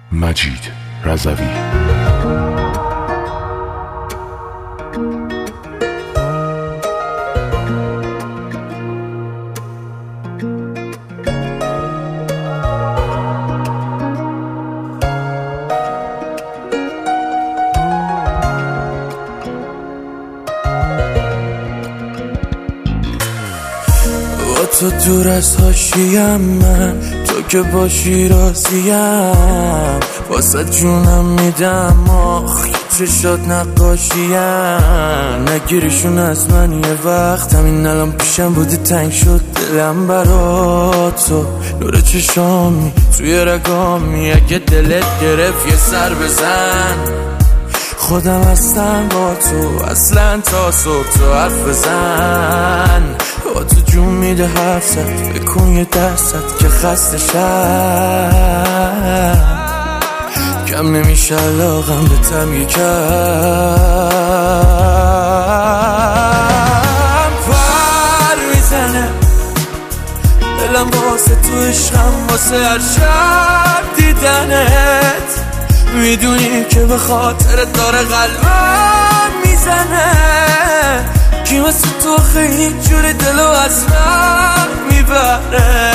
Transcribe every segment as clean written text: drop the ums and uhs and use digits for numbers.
مجید رضوی. تو دور از حاشیم، من تو که باشی راضیم، واسه جونم میدم آخی چشات نقاشیم. نگیریشون از من یه وقت، همین الان پیشم بودی تنگ شد دلم برا تو. نور چشامی توی رگامی، اگه دلت گرفت یه سر بزن. خودم هستم با تو اصلا تا صبح تو حرف بزن. با تو جون میده حرف زد، بکن یه درصد که خسته شم. کم نمیشه علاقم به تم یکم. پر میزنه دلم واسه تو عشقم، واسه هر شب دیدنت. میدونی که به خاطر داره قلبم میزنه. کی مثل تو خیلی جوری دلو از من میبره.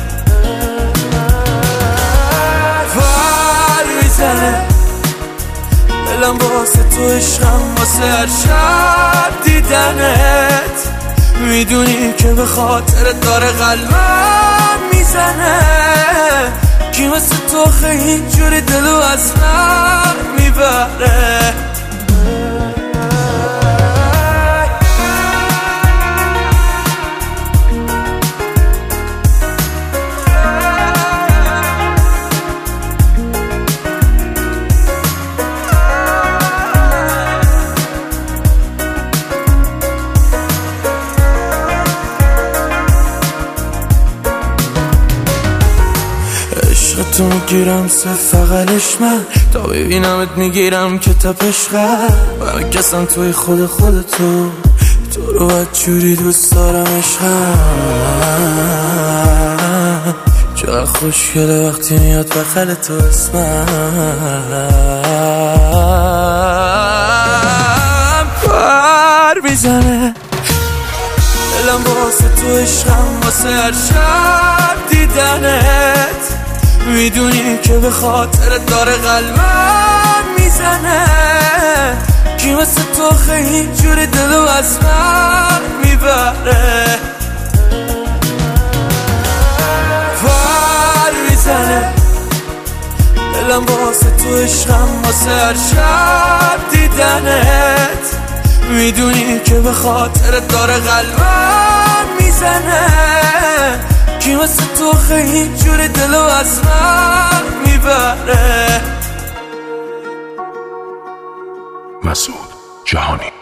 پر میزنه دلم واسه تو عشقم، واسه هر شب دیدنت. میدونی که به خاطر داره قلبم میزنه. کی مثل تو خیلی جوری دلو از من میبره. تو میگیرم فقلش من، تا ببینمت میگیرم که تپش قلب. من کسم توی خودتو، تو رو بدجوری دوست دارم عشقم. چقدر خوشگله وقتی میاد بغل تو اسمم. پر میزنه دلم واسه تو عشقم، واسه هر شب دیدنت. میدونی که به خاطر داره قلبم میزنه. کی مثل تو خیلی جوری دلو از من میبره. پر میزنه دلم واسه تو عشقم، واسه هر شب دیدنت. میدونی که به خاطر داره قلبم میزنه. کی مثل تو خیلی جوری دلو از من میبره. مسعود جهانی.